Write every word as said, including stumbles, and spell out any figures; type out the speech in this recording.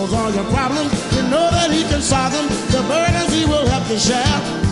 knows all your problems. You know that he can solve them. The burdens he will help to share.